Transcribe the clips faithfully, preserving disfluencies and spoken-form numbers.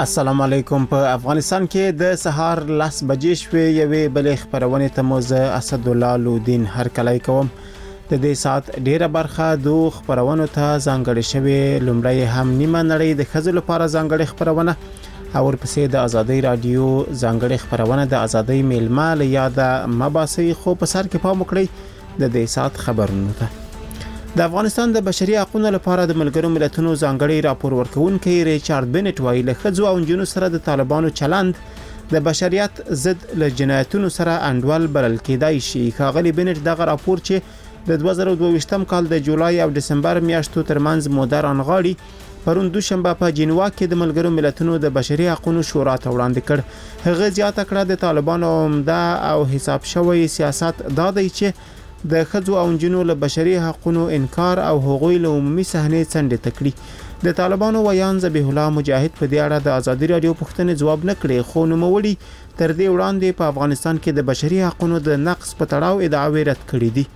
السلام علیکم. په افغانستان کې د سهار لس بجې شوې یوې بلې خبرونه ته مو زه اسد الله لودین هر کله کوم. د دې سات ډیره برخه د خبرونو ته ځانګړې شوې. لومړی هم نیمه نړۍ د ښځو لپاره ځانګړې خبرونه او ورپسې د ازادي رادیو ځانګړې خبرونه د ازادي میلمه له یاده مباحثي خو په سر کې پام وکړئ د دې سات خبرونه ته. د افغانستان د بشري حقوقو لپاره د ملګرو ملتونو ځانګړي راپور ورکونکي ریچارډ بنټ وایي له ښځو او نجونو سره د طالبانو چلند د بشریت ضد له جنایتونو سره انډول بلل کېدای شي. ښاغلي بنټ دغه راپور چې د دوه زره دوه ویشتم کال د جولای او دسمبر میاشتو ترمنځ موده رانغاړي پرون دوشنبه په جنیوا کې د ملګرو ملتونو د بشري حقوقو شورا ته وړاندې کړ. هغه زیاته کړه د طالبانو عمده او حساب شوی سیاست دا دی چې د ښځو او نجونو له بشري حقوقو انکار او هغوی له عمومي صحنې څنډه تکړي. د طالبانو ویان ذبیح الله مجاهد په دې اړه د ازادي رادیو پوښتنې جواب نه کړي، خو نوموړي تر دې وړاندې په افغانستان کې د بشري حقوقو د نقص په تړاو ادعاوې رد کړې دي.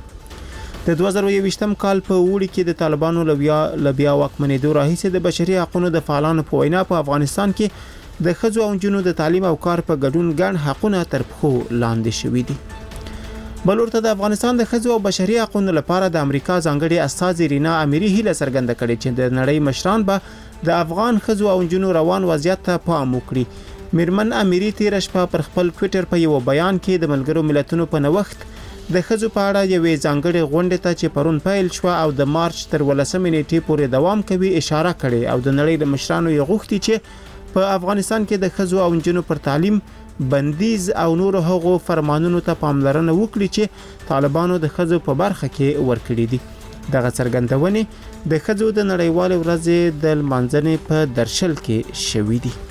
د دوه زره یوویشتم کال په وړي کې د طالبانو لویا لبیا واکمنېدو راهیسې د بشري حقوقو د فعالانو په وینا په افغانستان کې د ښځو او نجونو د تعلیم او کار په ګډون ګڼ حقونه تر پښو لاندې شوي دي. بلورته د افغانستان د ښځو او بشري حقوقو لپاره د امریکا ځانګړي استازي رینا اميري هیله څرګنده کړې چې د نړۍ مشران به د افغان ښځو او نجونو روان وضعیت ته پام وکړي. میرمن اميري تیر شپه پر خپل ټوئیټر په یو بیان کې د ملګرو ملتونو په نوښت د ښځو په اړه یوې ځانګړي غونډې ته چې پرون پیل شو او د مارچ تر ولسمې نیټې پورې دوام کوي اشاره کړې او د نړۍ د مشرانو یې غوښتي چې په افغانستان کې د ښځو او نجونو پر تعلیم بندیز او نور هغو فرمانونو ته پاملرنه وکړي چې طالبانو د ښځو په برخه کې ورکړي دي. دغه څرګندونې د ښځو د نړیوال ورځې د لمانځنې په درشل کې شوې دي.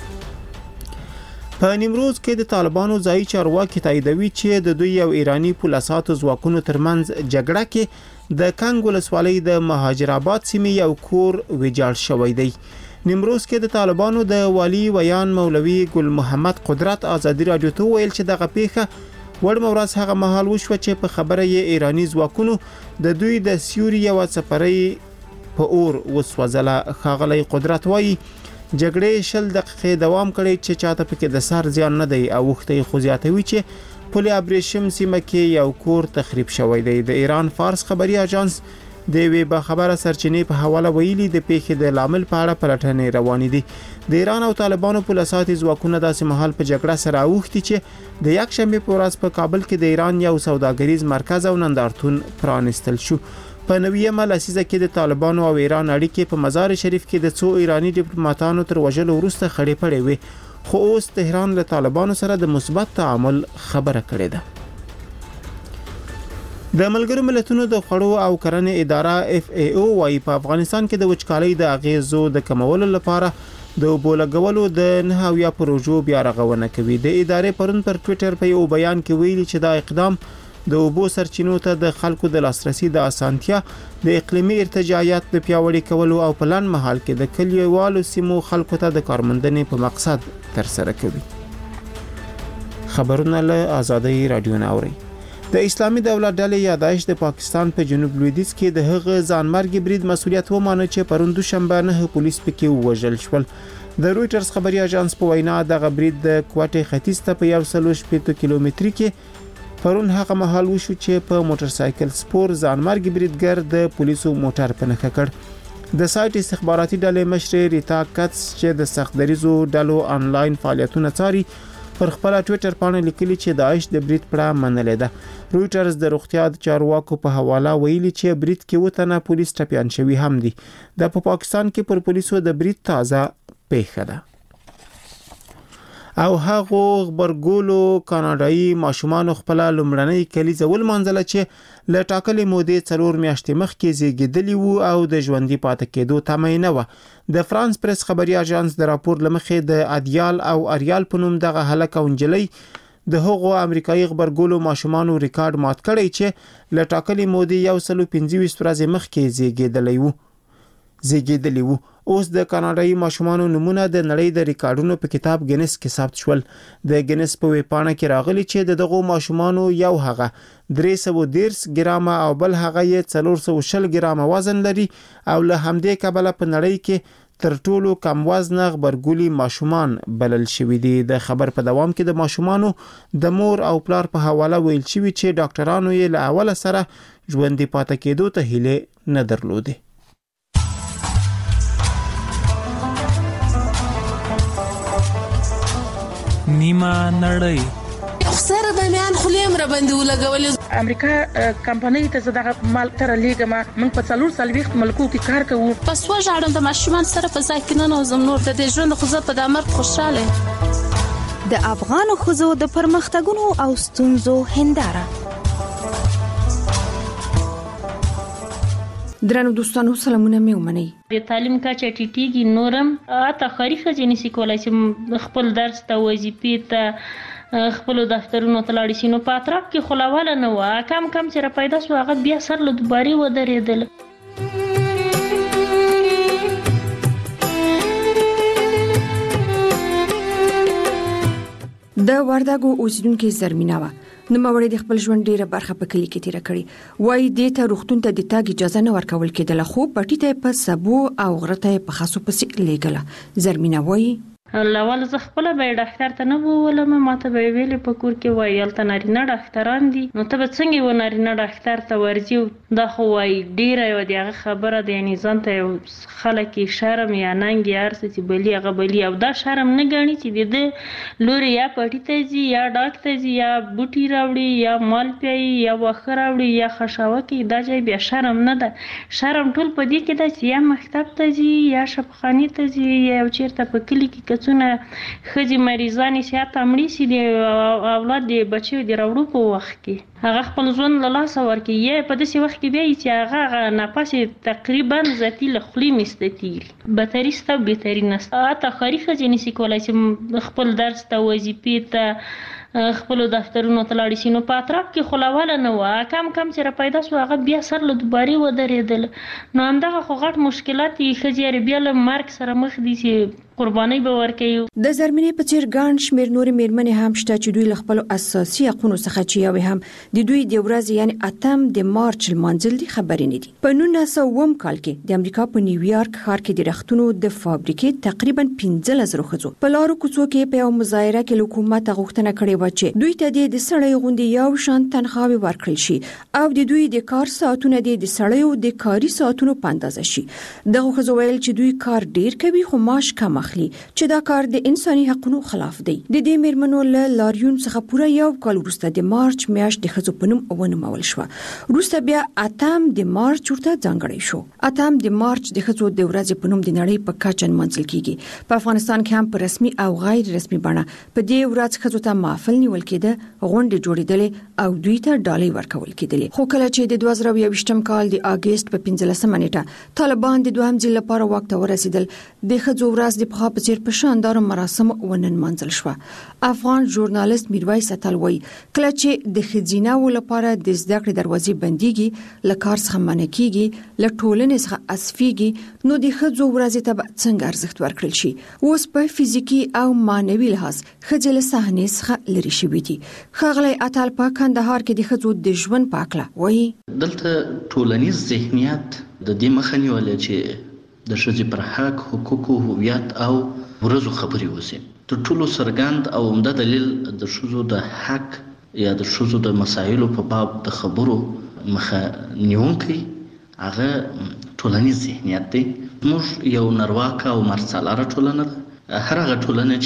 په نیمروز کې د طالبانو ځایي چارواکي تاییدوي چې د دوی او ایرانی پولیساتو ځواکونو ترمنځ جګړه کې د کنګ ولسوالۍ د مهاجر آباد سیمې یو کور ویجاړ شوی دی. نیمروز کې د طالبانو د والی ویان مولوی ګل محمد قدرت ازادي رادیو ته ویل چې دغه پیښه وړ مورز هغه مهال وشو چې په خبره یې ایرانی ځواکونو د دوی د سیوري او سفري په اور وسوځله. ښاغلی قدرت وایي جګړې شل دقیقې دوام کړی چې چاته پکې د سر زیان نه دی او وخت خو زیاتوي چې پل ابریشم سیمه کې یو کور تخریب شوی دی. د ایران فارس خبري اژانس د وی به خبره سرچینې په حواله ویلي د پیښې د لامل په اړه پلټنې روانې دي. د ایران او طالبانو پولیساتي ځواکونه داسې مهال په جګړه سره اوښتي چې د یک شنبه په ورځ په کابل کې د ایران یو سوداګریز مرکز او نندارتون پرانستل شو. په نویمه لسیزه کې د طالبانو او ایران اړیکې په مزار شریف کې د څو ایرانی ډیپلوماټانو تر وژلو وروسته خړې پړې وې، خو اوس تهران له طالبانو سره د مثبت تعامل خبره کړې ده. د ملګرو ملتونو د خوړو او کرنې اداره اف ای او وايي په افغانستان کې د وچکالۍ د اغیزو د کمولو لپاره د اوبو لګولو د نه اویا پروژو بیا رغونه کوي. د ادارې پرون پر ټوئیټر په یو بیان کې ویلي چې دا اقدام د اوبو سرچینو ته د خلکو د لاسرسي د اسانتیا، د اقلیمي ارتجاعیت د پیاوړي کولو او په لنډ مهال کې د کلیوالو سیمو خلکو ته د کارموندنې په مقصد ترسره کوي. خبرونه له ازادي رادیو نه اوري. د اسلامي دولت ډلې یادایش د پاکستان په جنوب لویدیځ کې د هغه ځانمرګي برید مسولیت ومانه چې پرون دوشنبه نه پولیس پکې ووژل شول. د رويټرز خبري اژانس په وینا دغه برید د کوټې ختیځ ته په یو سل شپږ کیلومتري کې پرون هغه مهال وشو چې په موټر سایکل سپور ځانمرګي بریدګر د پولیسو موټر په نښه کړ. د سایت استخباراتي ډلې مشر ریتا کټس چې د سختدریزو ډلو انلاین فعالیتونه څاري پر خپل ټوئیټر باندې لیکلي چې داعش د برید پړه منلې ده. رويټرز د روغتیا د چارواکو په حواله ویلي چې برید کې وتنه پولیس ټپيان شوی هم دي. د په پاکستان کې پر پولیسو د برید تازه پیښه ده. او هغه خبرګولو کاناډایي ماشومان خپل لومړنۍ کلیزه ولمنځله چې له ټاکلې مودې څلور میاشتې مخکې زیږیدلی وو او د ژوندۍ پاتې کېدو تمه نه و. د فرانس پریس خبري اژانس د راپور لمخې د ادیال او اریال په نوم دغه هلک او نجلۍ د هغو امریکایي خبرګولو ماشومانو ریکارډ مات کړی چې له ټاکلې مودې یو سل پنځه ویشت ورځې مخکې زیږیدلی وو. زیږیدلی وو. اوس د کاناډایي ماشومانو نمونه د نړۍ د ریکارډونو په کتاب ګینس کې ثبت شول. د ګینس په ویبپاڼه کې راغلي چې د دغو ماشومانو یو هغه درې سوه دېرش ګرامه او بل هغه یې څلور سوه شل ګرامه وزن لري او له همدې کبله په نړۍ کې تر ټولو کم وزنه غبرګولي ماشومان بلل شوي دي. د خبر په دوام کې د ماشومانو د مور او پلار په حواله ویل شوي چې ډاکټرانو یې له اوله سره ژوندي پاتې کېدو ته هیله نه درلودې. نیمه نړۍ سره به میان خلیم را باندې ولګولې. امریکا کمپنۍ ته زده مال تر لیګه ما من په څلور سال وخت ملکو کې کار کوو. پس وژاړم د ماشومان سره په ځای کې نه نوزم نور د دې ژوند خو زه په د امر خوشاله. د افغانو ښځو د پرمختګونو او ستونزو هنداره. درنو دوستانو سلامونه مې ومنئ. د تعلیم کچه ټیټیږي نورم اته خاري ښځې نشي کولای چې خپل درس ته وظیفې ته خپل دفترونو ته لاړ شي. نو په اطراف کې خلاواله نه و کم کم چې را پیدا شو هغه بیا سر له دوباري ودرېدل. د وردګو اوسیدونکو زرمینه وه. نوموړی د خپل ژوند ډیره برخه په کلی کې تیره کړې. وایي دې ته روغتون ته د تګ اجازه نه ورکول کېدله خو پټي ته په سبو او غره ته په خاصو پسې لیږله. زرمینه وایي لاول زه خپل به ډاکټر ته نه بولم ماته به ویلې په کور کې وای یلته نارینه ډاکټران دي نو ته به څنګه و نارینه ډاکټر ته ورځي. دا خو وای ډیره یو دغه خبره ده یعنی ځان ته خلک شرم یا ننګ یا ارڅ چې بلی هغه بلی او دا شرم نه ګڼي چې د لوري یا پټی ته ځي یا ډاکټر ځي یا بوټي راوړي یا مال پیي یا وخه راوړي یا خشاوه کې دا ځای بیا شرم نه ده. شرم ټول په دې کې ده چې یا مکتب ته ځي یا شفخاني ته ځي یا چیرته په کلی کې څونه خځې مریضانې چې حتی مړي شي د اولاد د بچیو د راوړو په وخت کې هغه خپل ژوند له لاسه ورکوي یا په داسې وخت کې بیا چې هغه نفس تقریبا ذاتي له خولې میسته تیري. بتري سته او بهتري نسته. حتی ښاري ښځې نشي کولای چې خپل درس ته وظیفې ته خپل دفترونو ته لاړ شي. نو په اطراف کې خلاواله نه و کم کم چې را پیدا شو هغه بیا سر له دوباري ودرېدل. نو همدغه خو غټ مشکلات یې ښځې بیا له مرګ سره مخ دي چې قرباني به ورکوي. د زرمینې په څیر ګڼ شمېر نورې مېرمنې هم شته چې دوی له خپلو اساسي حقونو څخه چې یوې هم د دوی د ورځې یعنې اتم د مارچ لمانځل دي خبرې نه دي. په نولس سوه اووم کال کې د امریکا په نیویارک ښار کې د رختونو د فابریکې تقریبا پنځلس زره ښځو په لارو کوڅو کې په یوه مظاهره کې له حکومت غوښتنه کړې وه چې دوی ته د سړیو غوندې یو شان تنخواوې ورکړل شي او د دوی د کار ساعتونه د سړیو د کاري ساعتونو په اندازه شي. دغه ښځو ویل چې دوی کار ډیر کوي خو معاش کم اخلي چې دا کار د انساني حقوقو خلاف دی. د دې مېرمنو له لاریون څخه پوره یو کال وروسته د مارچ میاشت د ښځو په نوم ونومول شوه. وروسته بیا اتم د مارچ ورته ځانګړی شو. اتم د مارچ د ښځو د ورځې په نوم د نړۍ په کچه نمانځل کیږي. په افغانستان کې هم په رسمي او غیر رسمي بڼه په دې ورځ ښځو ته محفل نیول کېده، غونډې جوړېدلې او دوی ته ډالۍ ورکول کېدلې. خو کله چې د دوه زره یوویشتم کال د اګست په پنځلسمه نیټه طالبان د دوهم ځل لپاره واک ته ورسېدل، د ښځو ورځ د پخوا په څېر په شاندارو مراسمو وننمانځل شوه. افغان ژورنالیست میرویس اتل وایي کله چې د ښځیناو لپاره د زده کړې دروازې بندېږي، له کار څخه منع کېږي، له ټولنې څخه حذفېږي، نو د ښځو ورځې ته به څنګه ارزښت ورکړل شي؟ اوس په فزیکي او معنوي لحاظ ښځې له صحنې څخه لرې شوي دي. ښاغلی اتل په کندهار کې د ښځو د ژوند په هکله وایي دلته ټولنیز ذهنیت د دې مخه نیولې چې د ښځې پر حق، حقوقو، هویت او ورځو خبرې وشي. تر ټولو څرګند او عمده دلیل د ښځو د حق یا د ښځو د مسایلو په باب د خبرو مخه نیونکی هغه ټولنیز ذهنیت دی. موږ یو نرواکه او مرڅلاره ټولنه ده. هر هغه ټولنه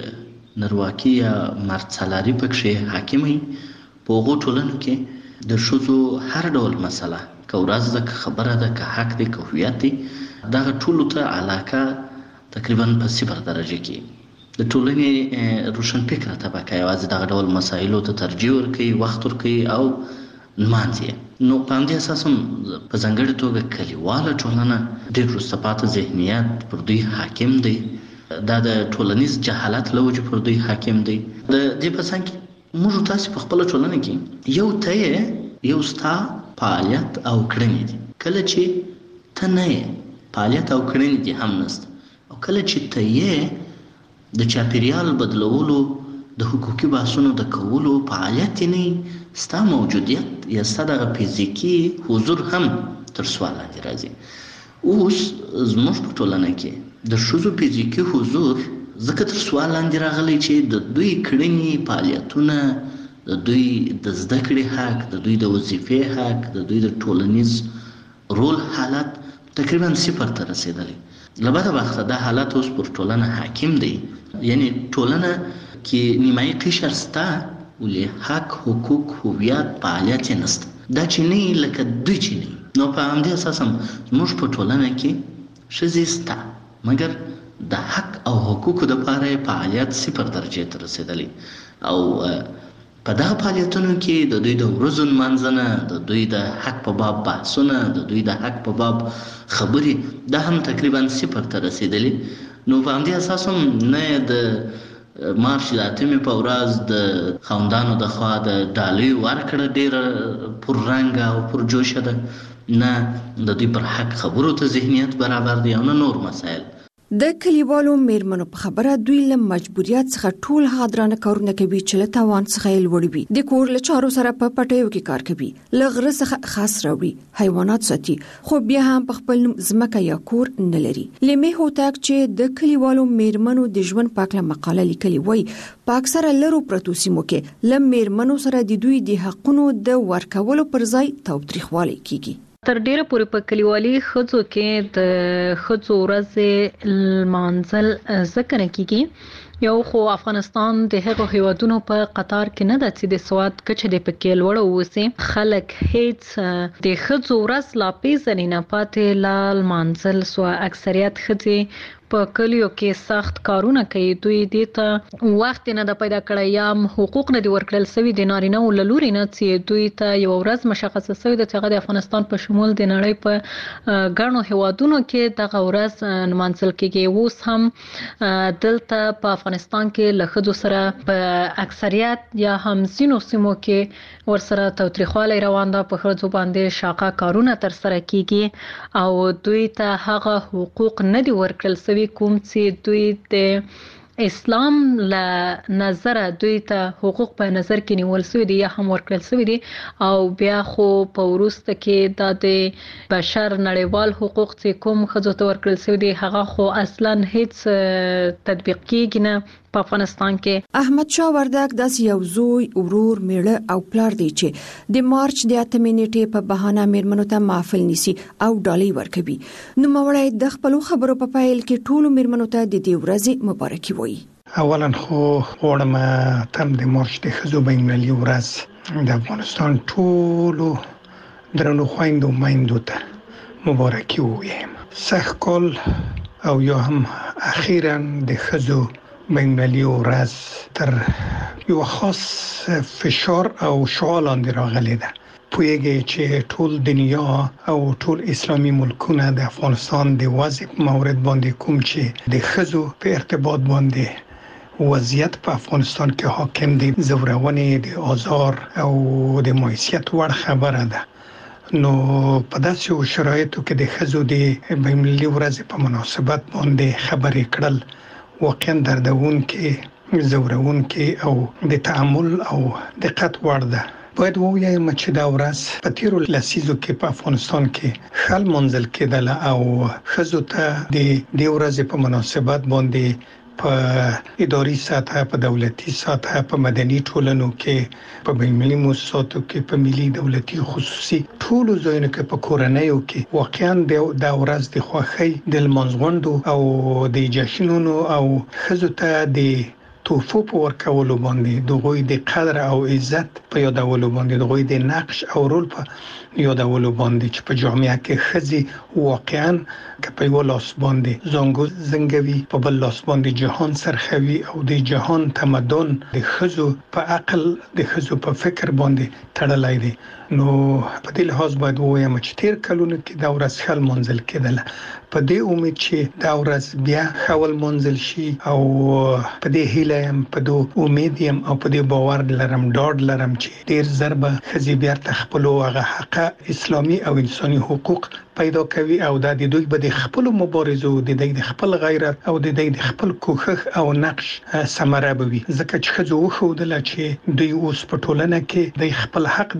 چې نرواکي یا مرڅلاري پکښې حاکم وي په هغو ټولنو کې د ښځو هر ډول مسله که ورځ ده، که خبره ده، که حق دی، که هویت دی، دغه ټولو ته علاقه تقریبا په صفر درجه کې د ټولنې روشنفکره طبقه یوازې دغه ډول مسایلو ته ترجیح ورکوي، وخت ورکوي او نمانځي. نو په همدې اساس هم په ځانګړې توګه کلیواله ټولنه ډېر وروسته پاتې ذهنیت پر دوی حاکم دی. دا د ټولنیز جهالت له وجې پر دوی حاکم دی. د دې په څنګ کې موږ تاسې په خپله ټولنه کې یو ته یې یو ستا فعالیت او کړنې دي. کله چې ته نه یې فعالیت او کړنې دي هم نسته، او کله چې ته یې د چاپېریال بدلولو، د حقوقي بحثونو د کولو فعالیت یې نه، ستا موجودیت یا ستا دغه فزیکي حضور هم تر سوال لاندې راځي. اوس زموږ په ټولنه کې د ښځو فزیکي حضور ځکه تر سوال لاندې راغلی چې د دوی کړنې فعالیتونه، د دوی د زده کړې حق، د دوی د وظیفې حق، د دوی د ټولنیز رول حالت تقریبا صفر ته رسیدلی. له بده وخته دا حالت اوس پر ټولنه حاکم دی، یعنی ټولنه کې نیمایي قشر سته ولې حق، حقوق، هویت، فعالیت یې نسته. دا چې نه لکه دوی چې نه. نو په همدې اساس هم زموږ په ټولنه کې ښځې شته، مګر د حق او حقوقو دپاره یې فعالیت صفر درجې ته رسېدلی. او په دغه فعالیتونو کې د دوی د ورځو لمانځنه، د دوی د حق په باب بحثونه، د دوی د حق په باب خبرې، دا هم تقریبا صفر ته رسېدلي. نو په همدې اساس هم نه د مارچ د اتمې په ورځ د خاوندانو د خوا د ډالیو ورکړه ډېره پررنګه او پرجوشه ده، نه د دوی پر حق خبرو ته ذهنیت برابر دی، او نه نور مسایل. د کلیوالو میرمنو په خبره دوی له مجبوریت څخه ټول هغه درانه کارونه کوي چې له توان څخه یې لوړ وي. د کور له چارو سره په پټیو کې کار کوي، له غره څخه خاص راوړي، حیوانات ساتي، خو بیا هم په خپل نوم ځمکه یا کور نه لري. لیمې هوتاک چې د کلیوالو میرمنو د ژوند په اړه مقاله لیکلې وای، په اکثره لرو پرتو سیمو کې له میرمنو سره د دوی د حقونو د ورکولو پر ځای تاوتریخوالی کیږي. تر ډیره پورې په کلیوالي ښځو کې د ښځو ورځې لمانځل ځکه نه کیږي، یو خو افغانستان د هغو هیوادونو په قطار کې نه ده چې د سواد کچه د پکې لوړه اوسي. خلک هیڅ د ښځو ورځ لا پیژني نه، پاتې لا لمانځل سو. اکثریت ښځې په کلیو کې سخت کارونه کوي، دوی دې ته وخت نه د پیدا کړی، یا حقوق نه دي ورکړل سوي د نارینه او له لوري نه، چې دوی ته یو ورځ مشخصه سوې ده چې هغه د افغانستان په شمول د نړۍ په ګڼو هیوادونو کې دغه ورځ نمانځل کېږي. اوس هم دلته په افغانستان کې له ښځو سره په اکثریت یا هم ځینو سیمو کې ورسره تاوتریخوالی روان ده، په ښځو باندې شاقه کارونه ترسره کېږي او دوی ته هغه حقوق نه دي ورکړل سوي کوم چې دوی د اسلام له نظره دوی ته حقوق په نظر کې نیول سوي دي یا هم ورکړل سوي دي. او بیا خو په وروسته کې دا د بشر نړیوال حقوق چې کوم ښځو ته ورکړل سوي دي هغه خو اصلا هیڅ تطبیق کیږي نه په افغانستان کې. احمد شاه وردک داسې یو زوی، ورور، میړه او پلار دی چې د مارچ د اتمې نیټې په بهانه میرمنو ته محفل نیسي او ډالۍ ورکوي. نوموړی د خپلو خبرو په پیل کې ټولو میرمنو ته د دې ورځې مبارکي وایي. اولا خو غواړم تم د مارچ د ښځو بین‌المللي ورځ د افغانستان ټولو درنو خویندو میندو ته مبارکي ووایم. سږ کال او یا هم اخیرا د ښځو بین‌المللي ورځ تر یو خاص فشار او شعاع لاندې راغلی ده. پوهیږي چې ټول دنیا او ټول اسلامي ملکونه د افغانستان د وضع مورد باندې کوم چې د ښځو په ارتباط باندې وضعیت په افغانستان کې حاکم دی، زورونې، د آزار او د معیشت وړ خبره ده. نو په داسې شرایطو کې د ښځو د بین‌المللي ورځ په مناسبت باندې خبرې کړل واقعا دردونکې، زورونکې او د تأمل او دقت وړ ده. باید ووایم چې دا ورځ په تیرو لسیزو کې په افغانستان کې ښه لمانځل کېدله او ښځو ته د دې ورځې په مناسبت باندې په اداري سطح، په دولتي سطح، په مدني ټولنو کې، په بین‌المللي مؤسساتو کې، په ملي دولتي خصوصي ټولو ځایونو کې، په کورنیو کې واقعا د ورځ د خوښۍ، د لمانځغونډو او د جشنونو او ښځو ته د توفو په ورکولو باندې، د هغوی د قدر او عزت په یادولو باندې، د هغوی د نقش او رول په یادولو باندې چې په جامعه کې ښځې واقعا که په یو لاس باندې زانګو زنګوي، په بل لاس باندې جهان سرخوي او د جهان تمدن د ښځو په عقل، د ښځو په فکر باندې تړلی دی. نو په دې لحاظ باید ووایم چې تیر کلونو کې دا ورځ ښه لمانځل کېدله. په دې امید چې دا ورځ بیا ښه ولمانځل شي او په دې هیله یم، په دې امید یم او په دې باور لرم، ډاډ لرم چې ډیر ژر به ښځې بیرته خپلو هغه حقه اسلامي او انساني حقوق پیدا کوي او دا د دوی به د خپل مبارزو، د دوی د خپل غیرت او د دوی د خپل کوښښ او نقش ثمره به وي. ځکه چې ښځو وښودله چې دوی اوس په ټولنه کې د خپل حق